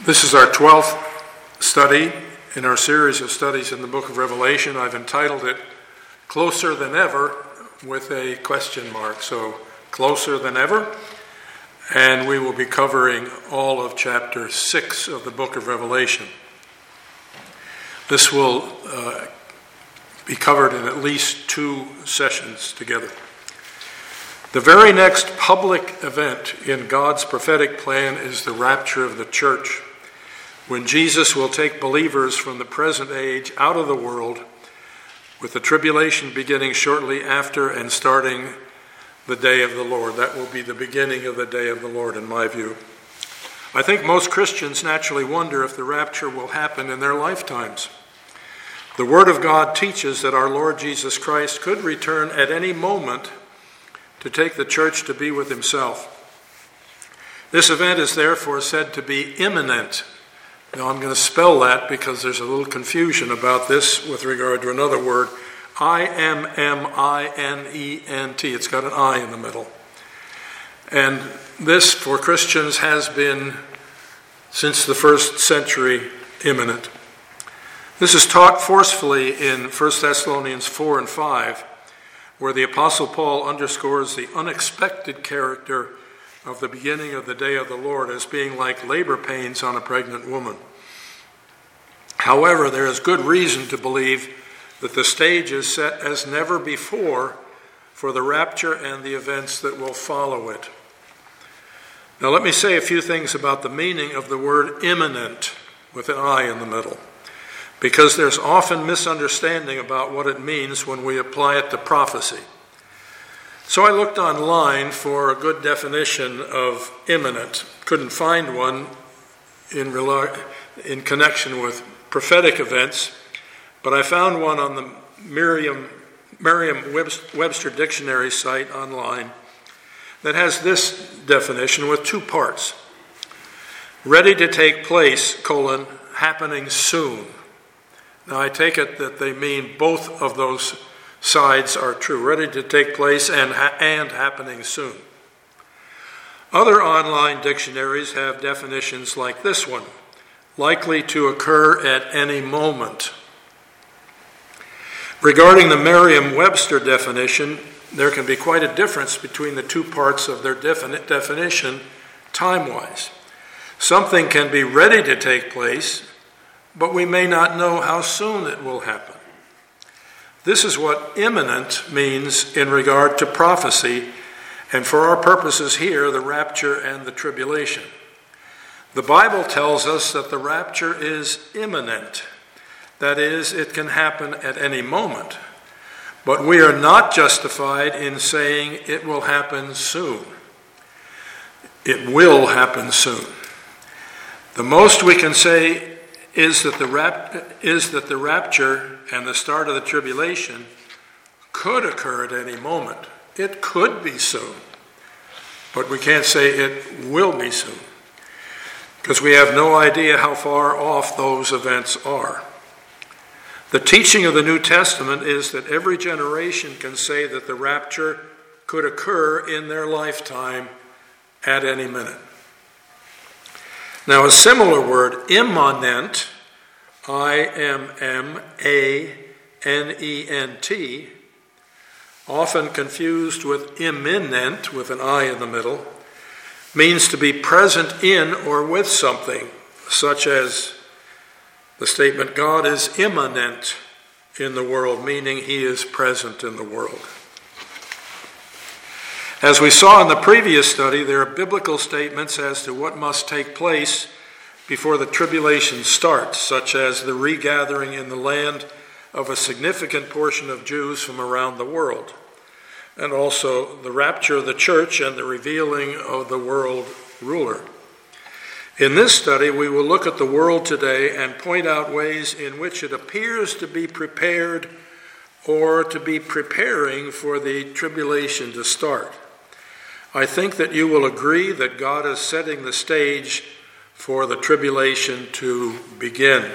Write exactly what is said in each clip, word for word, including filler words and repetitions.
This is our twelfth study in our series of studies in the book of Revelation. I've entitled it Closer Than Ever with a question mark. So, closer than ever. And we will be covering all of chapter six of the book of Revelation. This will uh, be covered in at least two sessions together. The very next public event in God's prophetic plan is the rapture of the church, when Jesus will take believers from the present age out of the world, with the tribulation beginning shortly after and starting the day of the Lord. That will be the beginning of the day of the Lord, in my view. I think most Christians naturally wonder if the rapture will happen in their lifetimes. The Word of God teaches that our Lord Jesus Christ could return at any moment to take the church to be with himself. This event is therefore said to be imminent. Now I'm going to spell that because there's a little confusion about this with regard to another word. I M M I N E N T. It's got an I in the middle. And this, for Christians, has been, since the first century, imminent. This is taught forcefully in First Thessalonians four and five, where the Apostle Paul underscores the unexpected character of the beginning of the day of the Lord as being like labor pains on a pregnant woman. However, there is good reason to believe that the stage is set as never before for the rapture and the events that will follow it. Now let me say a few things about the meaning of the word imminent with an I in the middle, because there's often misunderstanding about what it means when we apply it to prophecy. So I looked online for a good definition of imminent. Couldn't find one in, rela- in connection with prophetic events, but I found one on the Merriam, Merriam-Webster dictionary site online that has this definition with two parts. Ready to take place, colon, happening soon. Now I take it that they mean both of those sides are true, ready to take place and, ha- and happening soon. Other online dictionaries have definitions like this one, likely to occur at any moment. Regarding the Merriam-Webster definition, there can be quite a difference between the two parts of their definite definition time-wise. Something can be ready to take place, but we may not know how soon it will happen. This is what imminent means in regard to prophecy, and for our purposes here, the rapture and the tribulation. The Bible tells us that the rapture is imminent. That is, it can happen at any moment. But we are not justified in saying it will happen soon. It will happen soon. The most we can say is that the rap- is that the rapture and the start of the tribulation could occur at any moment. It could be soon, but we can't say it will be soon, because we have no idea how far off those events are. The teaching of the New Testament is that every generation can say that the rapture could occur in their lifetime at any minute. Now, a similar word, immanent, I M M A N E N T, often confused with imminent, with an I in the middle, means to be present in or with something, such as the statement, God is immanent in the world, meaning he is present in the world. As we saw in the previous study, there are biblical statements as to what must take place before the tribulation starts, such as the regathering in the land of a significant portion of Jews from around the world, and also the rapture of the church and the revealing of the world ruler. In this study, we will look at the world today and point out ways in which it appears to be prepared or to be preparing for the tribulation to start. I think that you will agree that God is setting the stage for the tribulation to begin.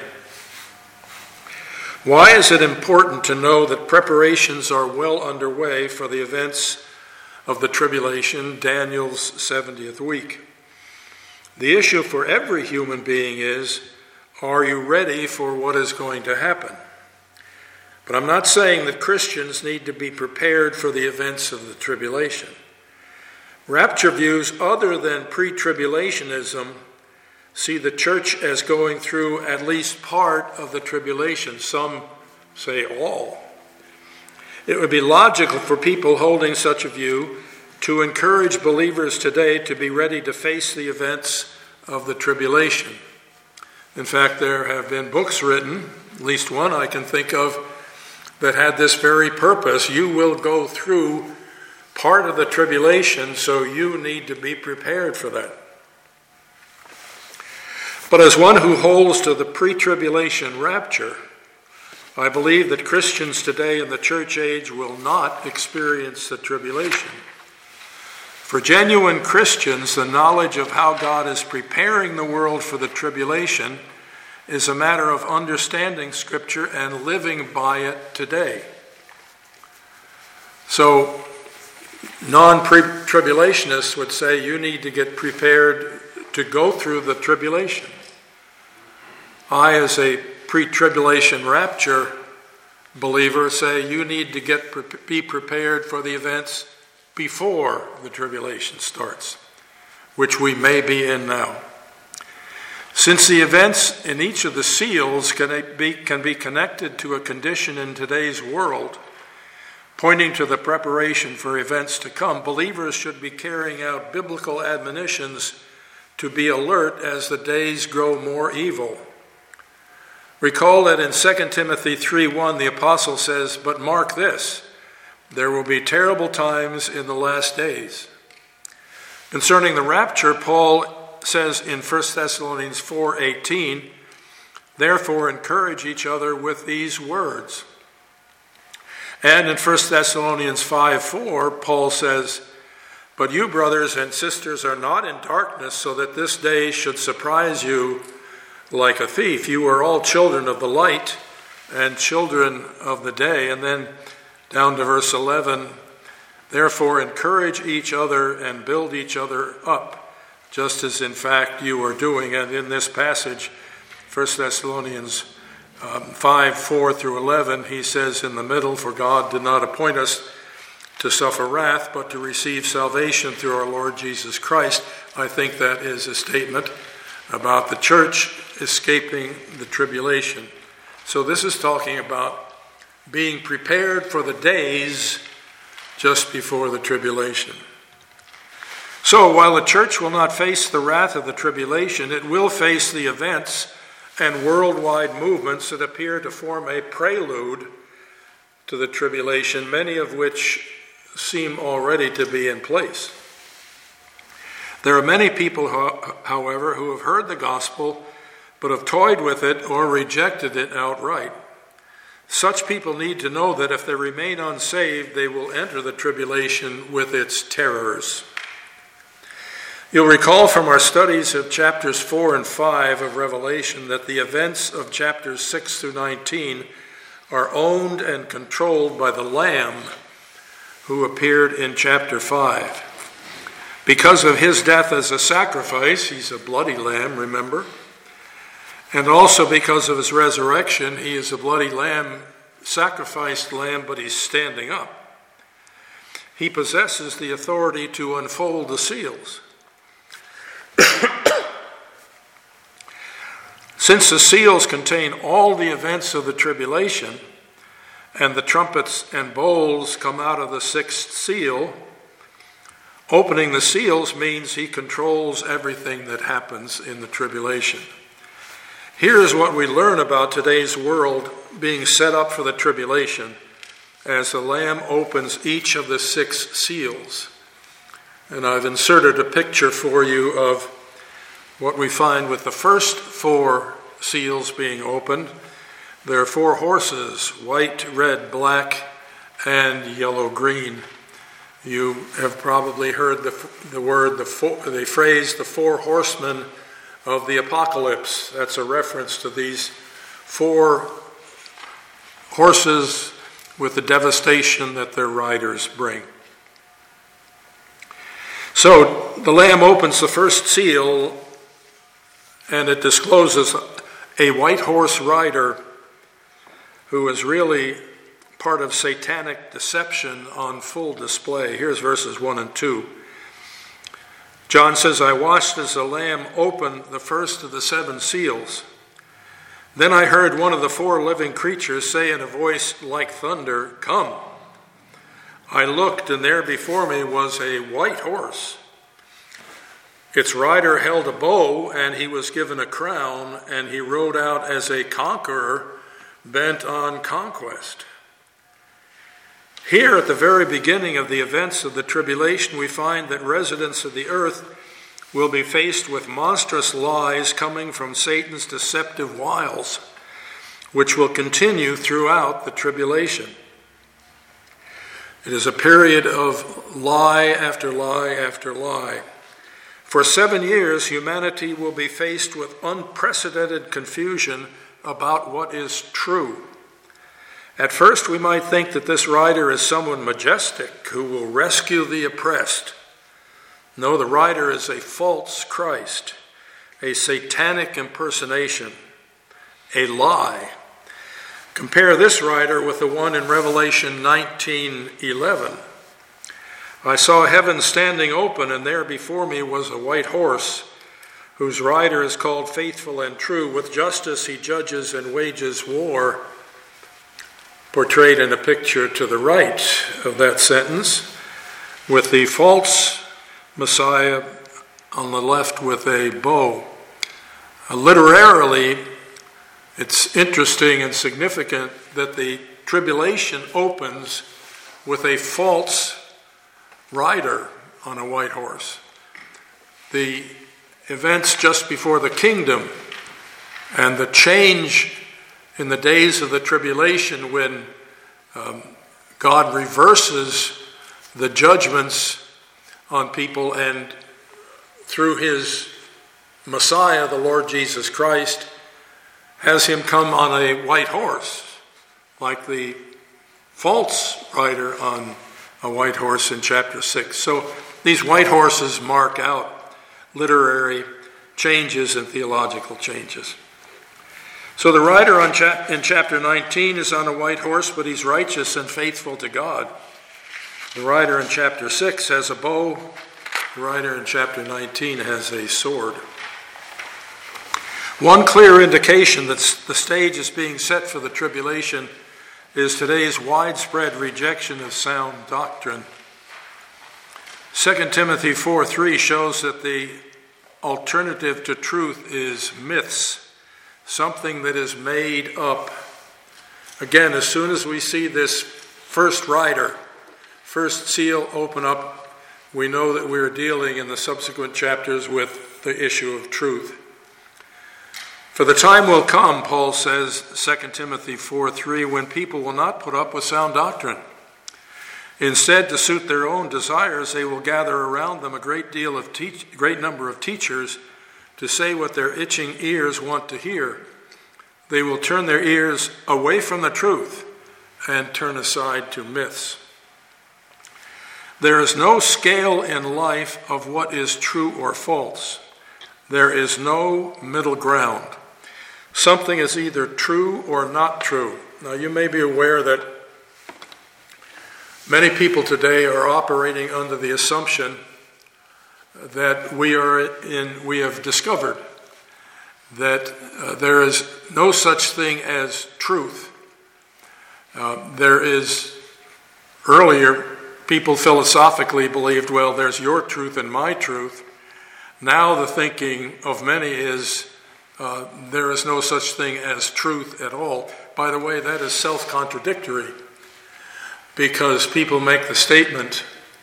Why is it important to know that preparations are well underway for the events of the tribulation, Daniel's seventieth week? The issue for every human being is, are you ready for what is going to happen? But I'm not saying that Christians need to be prepared for the events of the tribulation. Rapture views other than pre-tribulationism see the church as going through at least part of the tribulation. Some say all. It would be logical for people holding such a view to encourage believers today to be ready to face the events of the tribulation. In fact, there have been books written, at least one I can think of, that had this very purpose. You will go through part of the tribulation, so you need to be prepared for that. But as one who holds to the pre-tribulation rapture, I believe that Christians today in the church age will not experience the tribulation. For genuine Christians, the knowledge of how God is preparing the world for the tribulation is a matter of understanding Scripture and living by it today. So, non-tribulationists would say you need to get prepared to go through the tribulation. I, as a pre-tribulation rapture believer, say you need to get be prepared for the events before the tribulation starts, which we may be in now. Since the events in each of the seals can be, can be connected to a condition in today's world, pointing to the preparation for events to come, believers should be carrying out biblical admonitions to be alert as the days grow more evil. Recall that in Second Timothy three one, the apostle says, "But mark this, there will be terrible times in the last days." Concerning the rapture, Paul says in First Thessalonians four eighteen, "Therefore encourage each other with these words." And in First Thessalonians five four, Paul says, "But you, brothers and sisters, are not in darkness, so that this day should surprise you like a thief. You are all children of the light and children of the day." And then down to verse eleven, "Therefore encourage each other and build each other up, just as in fact you are doing." And in this passage, First Thessalonians um, five four through eleven, he says in the middle, "For God did not appoint us to suffer wrath, but to receive salvation through our Lord Jesus Christ." I think that is a statement about the church escaping the tribulation. So this is talking about being prepared for the days just before the tribulation. So while the church will not face the wrath of the tribulation, it will face the events and worldwide movements that appear to form a prelude to the tribulation, many of which seem already to be in place. There are many people, however, who have heard the gospel but have toyed with it or rejected it outright. Such people need to know that if they remain unsaved, they will enter the tribulation with its terrors. You'll recall from our studies of chapters four and five of Revelation that the events of chapters six through nineteen are owned and controlled by the Lamb who appeared in chapter five. Because of his death as a sacrifice, he's a bloody lamb, remember? And also because of his resurrection, he is a bloody lamb, sacrificed lamb, but he's standing up. He possesses the authority to unfold the seals. Since the seals contain all the events of the tribulation, and the trumpets and bowls come out of the sixth seal, opening the seals means he controls everything that happens in the tribulation. Here is what we learn about today's world being set up for the tribulation as the Lamb opens each of the six seals. And I've inserted a picture for you of what we find with the first four seals being opened. There are four horses, white, red, black, and yellow-green. You have probably heard the, the word, the, four, the phrase, the four horsemen of the apocalypse. That's a reference to these four horses with the devastation that their riders bring. So the Lamb opens the first seal, and it discloses a white horse rider who is really part of satanic deception on full display. Here's verses one and two. John says, I watched as the Lamb opened the first of the seven seals. Then I heard one of the four living creatures say in a voice like thunder, Come. I looked, and there before me was a white horse. Its rider held a bow, and he was given a crown, and he rode out as a conqueror bent on conquest. Here at the very beginning of the events of the tribulation, we find that residents of the earth will be faced with monstrous lies coming from Satan's deceptive wiles, which will continue throughout the tribulation. It is a period of lie after lie after lie. For seven years, humanity will be faced with unprecedented confusion about what is true. At first, we might think that this rider is someone majestic who will rescue the oppressed. No, the rider is a false Christ, a satanic impersonation, a lie. Compare this rider with the one in Revelation nineteen eleven. I saw heaven standing open, and there before me was a white horse, whose rider is called Faithful and True. With justice he judges and wages war. Portrayed in a picture to the right of that sentence, with the false Messiah on the left with a bow. Uh, literarily, it's interesting and significant that the tribulation opens with a false rider on a white horse. The events just before the kingdom and the change in the days of the tribulation when um, God reverses the judgments on people, and through his Messiah, the Lord Jesus Christ, has him come on a white horse, like the false rider on a white horse in chapter six. So these white horses mark out literary changes and theological changes. So the rider on cha- in chapter nineteen is on a white horse, but he's righteous and faithful to God. The rider in chapter six has a bow. The rider in chapter nineteen has a sword. One clear indication that the stage is being set for the tribulation is today's widespread rejection of sound doctrine. Second Timothy four three shows that the alternative to truth is myths, something that is made up. Again, as soon as we see this first rider, first seal open up, we know that we're dealing in the subsequent chapters with the issue of truth. For the time will come, Paul says, Second Timothy four three, when people will not put up with sound doctrine. Instead, to suit their own desires, they will gather around them a great deal of teach, great number of teachers to say what their itching ears want to hear. They will turn their ears away from the truth and turn aside to myths. There is no scale in life of what is true or false. There is no middle ground. Something is either true or not true. Now, you may be aware that many people today are operating under the assumption that we are in, we have discovered that uh, there is no such thing as truth. Uh, there is, earlier, people philosophically believed, well, there's your truth and my truth. Now the thinking of many is uh, there is no such thing as truth at all. By the way, that is self-contradictory, because people make the statement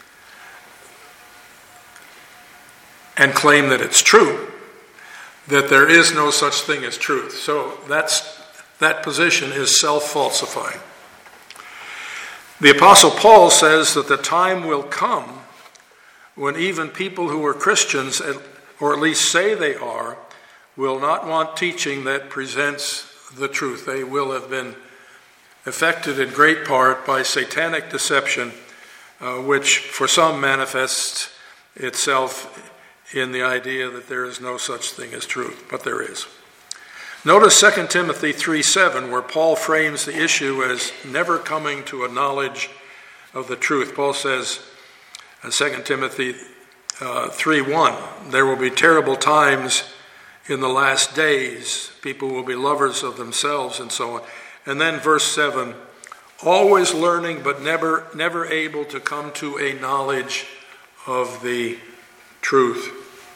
and claim that it's true, that there is no such thing as truth. So that's that position is self-falsifying. The Apostle Paul says that the time will come when even people who are Christians, or at least say they are, will not want teaching that presents the truth. They will have been affected in great part by satanic deception, uh, which for some manifests itself in the idea that there is no such thing as truth, but there is. Notice Second Timothy three seven, where Paul frames the issue as never coming to a knowledge of the truth. Paul says in Second Timothy uh, three one, there will be terrible times in the last days. People will be lovers of themselves and so on. And then verse seven, always learning but never never able to come to a knowledge of the truth.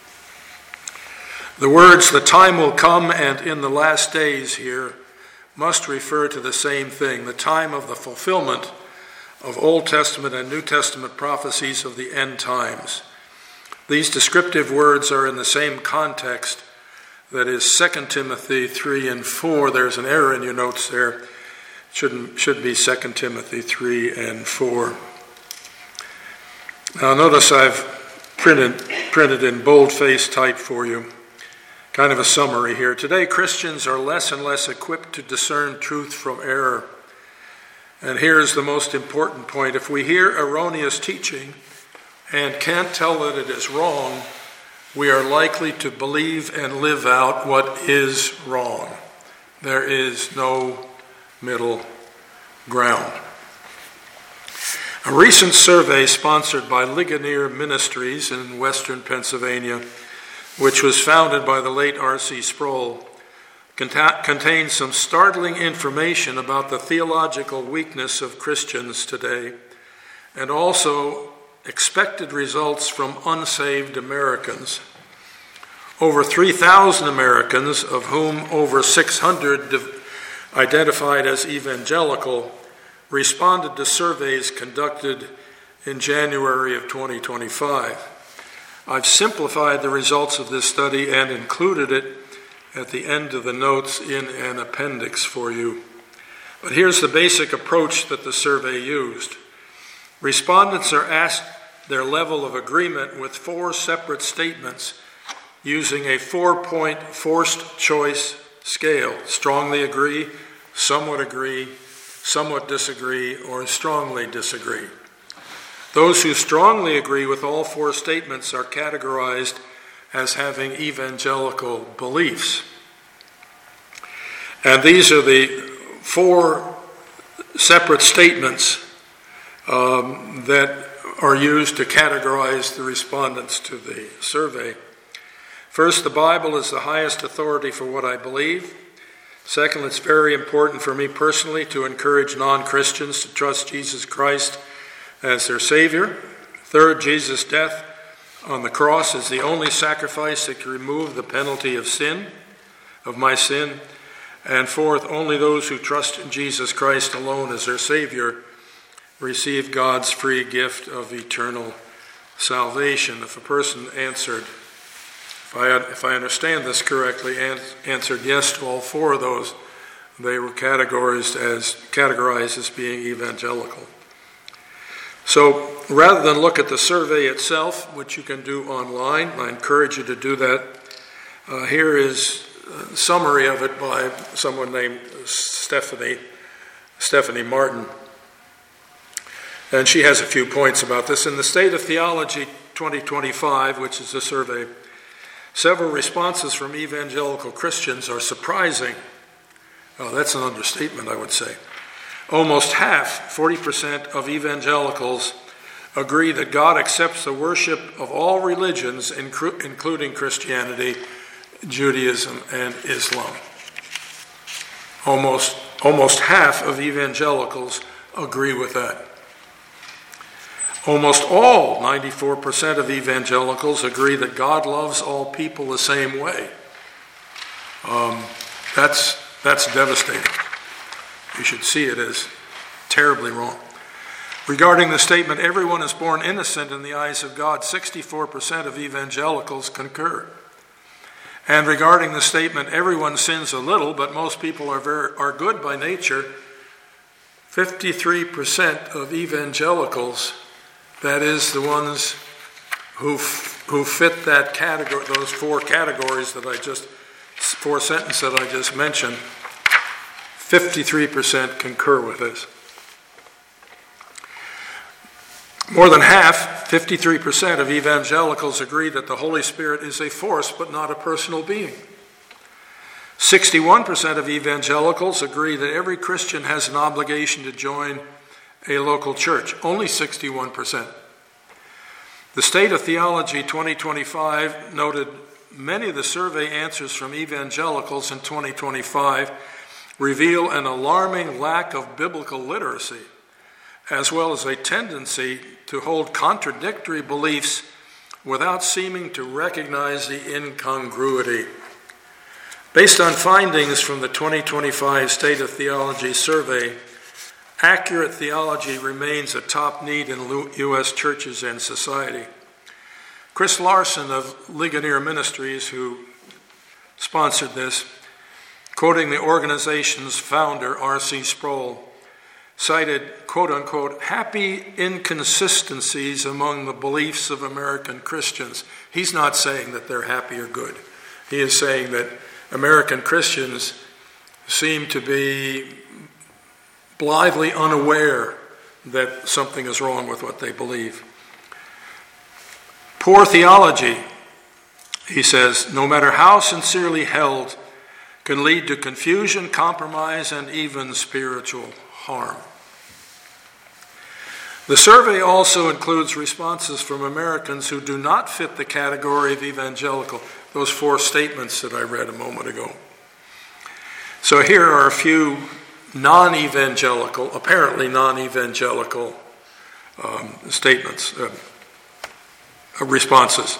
The words, the time will come and in the last days here, must refer to the same thing, the time of the fulfillment of Old Testament and New Testament prophecies of the end times. These descriptive words are in the same context, that is Second Timothy three and four. There's an error in your notes there. It shouldn't, should be Second Timothy three and four. Now notice I've printed, printed in bold-face type for you, kind of a summary here. Today, Christians are less and less equipped to discern truth from error. And here's the most important point. If we hear erroneous teaching and can't tell that it is wrong, we are likely to believe and live out what is wrong. There is no middle ground. A recent survey sponsored by Ligonier Ministries in western Pennsylvania, which was founded by the late R C Sproul, cont- contains some startling information about the theological weakness of Christians today, and also expected results from unsaved Americans. Over three thousand Americans, of whom over six hundred identified as evangelical, responded to surveys conducted in January of twenty twenty-five. I've simplified the results of this study and included it at the end of the notes in an appendix for you. But here's the basic approach that the survey used. Respondents are asked their level of agreement with four separate statements using a four-point forced choice scale: strongly agree, somewhat agree, somewhat disagree, or strongly disagree. Those who strongly agree with all four statements are categorized as having evangelical beliefs. And these are the four separate statements um, that are used to categorize the respondents to the survey. First, the Bible is the highest authority for what I believe. Second, it's very important for me personally to encourage non-Christians to trust Jesus Christ as their Savior. Third, Jesus' death on the cross is the only sacrifice that can remove the penalty of sin, of my sin. And fourth, only those who trust in Jesus Christ alone as their Savior receive God's free gift of eternal salvation. If a person answered, if I, if I understand this correctly, answered yes to all four of those, they were categorized as, categorized as being evangelical. So rather than look at the survey itself, which you can do online, I encourage you to do that, uh, here is a summary of it by someone named Stephanie, Stephanie Martin. And she has a few points about this. In the State of Theology twenty twenty-five, which is the survey, several responses from evangelical Christians are surprising. Oh, that's an understatement, I would say. Almost half, forty percent of evangelicals agree that God accepts the worship of all religions, including Christianity, Judaism, and Islam. Almost, almost half of evangelicals agree with that. Almost all, ninety-four percent of evangelicals, agree that God loves all people the same way. Um, that's, that's devastating. You should see it as terribly wrong. Regarding the statement, everyone is born innocent in the eyes of God, sixty-four percent of evangelicals concur. And regarding the statement, everyone sins a little, but most people are very, are good by nature, fifty-three percent of evangelicals, that is the ones who who fit that category, those four categories that I just, four sentences that I just mentioned, fifty-three percent concur with this. More than half, fifty-three percent of evangelicals agree that the Holy Spirit is a force but not a personal being. sixty-one percent of evangelicals agree that every Christian has an obligation to join a local church. Only sixty-one percent. The State of Theology twenty twenty-five noted many of the survey answers from evangelicals in twenty twenty-five reveal an alarming lack of biblical literacy, as well as a tendency to hold contradictory beliefs without seeming to recognize the incongruity. Based on findings from the twenty twenty-five State of Theology survey, accurate theology remains a top need in U S churches and society. Chris Larson of Ligonier Ministries, who sponsored this, quoting the organization's founder, R C Sproul, cited, quote-unquote, happy inconsistencies among the beliefs of American Christians. He's not saying that they're happy or good. He is saying that American Christians seem to be blithely unaware that something is wrong with what they believe. Poor theology, he says, no matter how sincerely held, can lead to confusion, compromise, and even spiritual harm. The survey also includes responses from Americans who do not fit the category of evangelical, those four statements that I read a moment ago. So here are a few non-evangelical, apparently non-evangelical um, statements, uh, responses.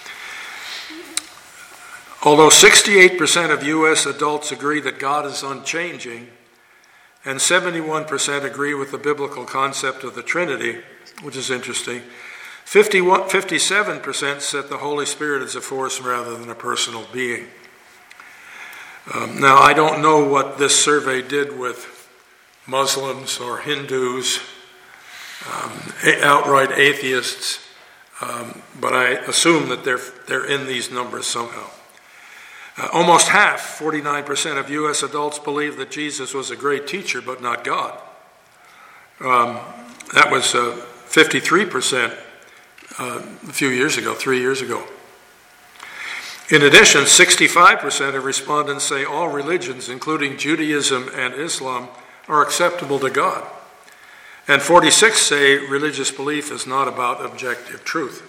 Although sixty-eight percent of U S adults agree that God is unchanging, and seventy-one percent agree with the biblical concept of the Trinity, which is interesting, fifty-one, fifty-seven percent said the Holy Spirit is a force rather than a personal being. Um, now, I don't know what this survey did with Muslims or Hindus, um, outright atheists, um, but I assume that they're, they're in these numbers somehow. Uh, almost half, forty-nine percent of U S adults believe that Jesus was a great teacher, but not God. Um, that was uh, fifty-three percent uh, a few years ago, three years ago. In addition, sixty-five percent of respondents say all religions, including Judaism and Islam, are acceptable to God. And forty-six say religious belief is not about objective truth.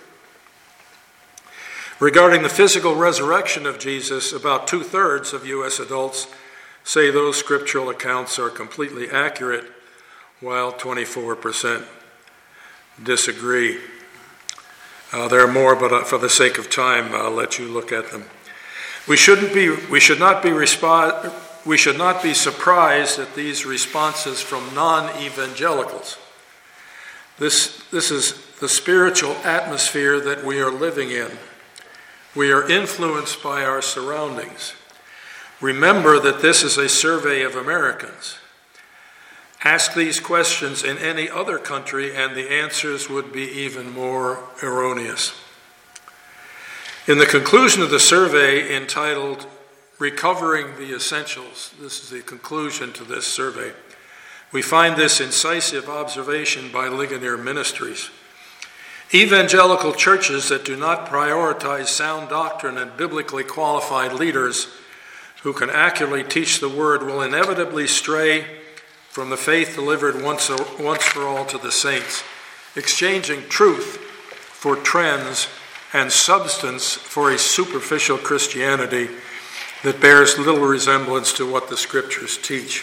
Regarding the physical resurrection of Jesus, about two-thirds of U S adults say those scriptural accounts are completely accurate, while twenty-four percent disagree. Uh, there are more, but uh, for the sake of time, I'll let you look at them. We shouldn't be. We should not be respo- We should not be surprised at these responses from non-evangelicals. This this is the spiritual atmosphere that we are living in. We are influenced by our surroundings. Remember that this is a survey of Americans. Ask these questions in any other country, and the answers would be even more erroneous. In the conclusion of the survey entitled Recovering the Essentials, this is the conclusion to this survey, we find this incisive observation by Ligonier Ministries. Evangelical churches that do not prioritize sound doctrine and biblically qualified leaders who can accurately teach the word will inevitably stray from the faith delivered once, once for all to the saints, exchanging truth for trends and substance for a superficial Christianity that bears little resemblance to what the scriptures teach.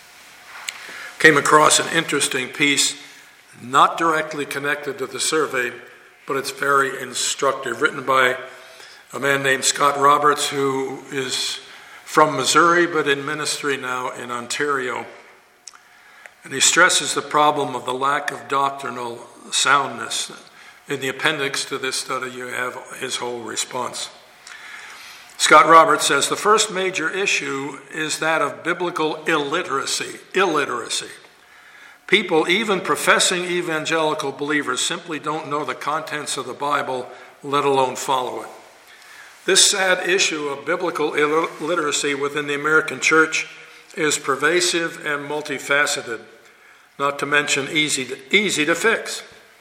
Came across an interesting piece, not directly connected to the survey, but it's very instructive, written by a man named Scott Roberts, who is from Missouri, but in ministry now in Ontario. And he stresses the problem of the lack of doctrinal soundness. In the appendix to this study, you have his whole response. Scott Roberts says, the first major issue is that of biblical illiteracy. Illiteracy. People, even professing evangelical believers, simply don't know the contents of the Bible, let alone follow it. This sad issue of biblical illiteracy within the American church is pervasive and multifaceted, not to mention easy to, easy to fix.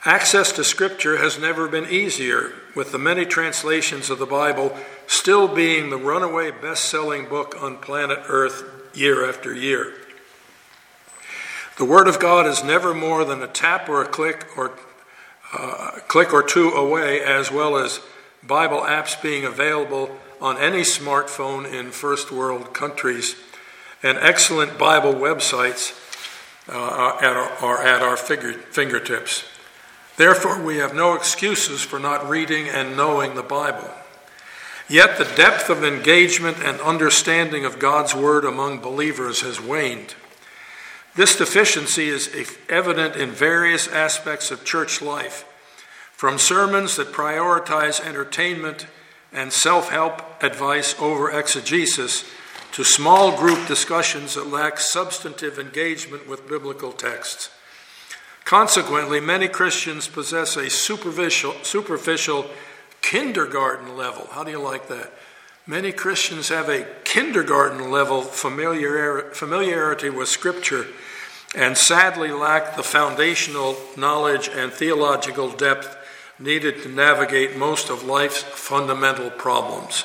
Access to Scripture has never been easier, with the many translations of the Bible still being the runaway best-selling book on planet Earth year after year. The Word of God is never more than a tap or a click or uh, click or two away, as well as Bible apps being available on any smartphone in first world countries, and excellent Bible websites uh, are at our, are at our fingertips. Therefore, we have no excuses for not reading and knowing the Bible. Yet the depth of engagement and understanding of God's Word among believers has waned. This deficiency is evident in various aspects of church life, from sermons that prioritize entertainment and self-help advice over exegesis, to small group discussions that lack substantive engagement with biblical texts. Consequently, many Christians possess a superficial, superficial kindergarten level. How do you like that? Many Christians have a kindergarten level familiar, familiarity with Scripture and sadly lack the foundational knowledge and theological depth needed to navigate most of life's fundamental problems.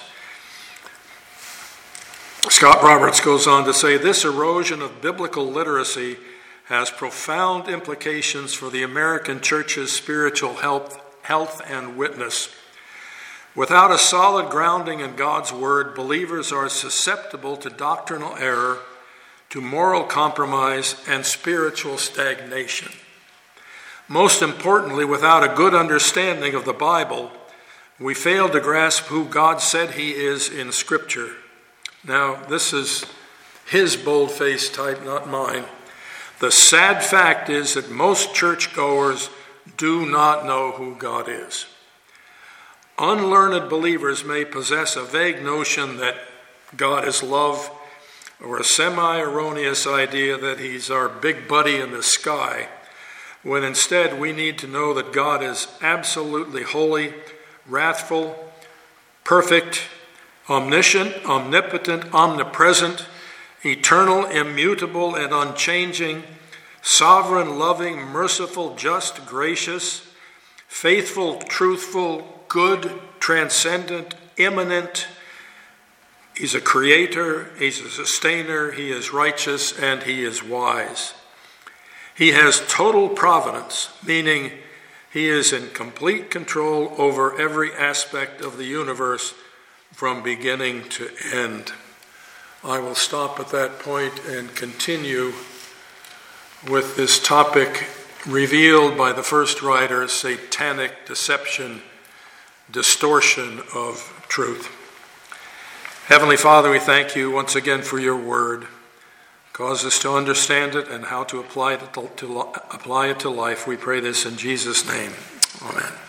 Scott Roberts goes on to say, this erosion of biblical literacy has profound implications for the American church's spiritual health, health and witness. Without a solid grounding in God's Word, believers are susceptible to doctrinal error, to moral compromise, and spiritual stagnation. Most importantly, without a good understanding of the Bible, we fail to grasp who God said He is in Scripture. Now, this is his bold-faced type, not mine. The sad fact is that most churchgoers do not know who God is. Unlearned believers may possess a vague notion that God is love, or a semi-erroneous idea that He's our big buddy in the sky, when instead we need to know that God is absolutely holy, wrathful, perfect, omniscient, omnipotent, omnipresent, eternal, immutable, and unchanging, sovereign, loving, merciful, just, gracious, faithful, truthful, good, transcendent, immanent. He's a creator, He's a sustainer, He is righteous, and He is wise. He has total providence, meaning He is in complete control over every aspect of the universe from beginning to end. I will stop at that point and continue with this topic revealed by the first writer, satanic deception, distortion of truth. Heavenly Father, we thank You once again for Your Word. Cause us to understand it and how to apply it to, to, apply it to life. We pray this in Jesus' name. Amen.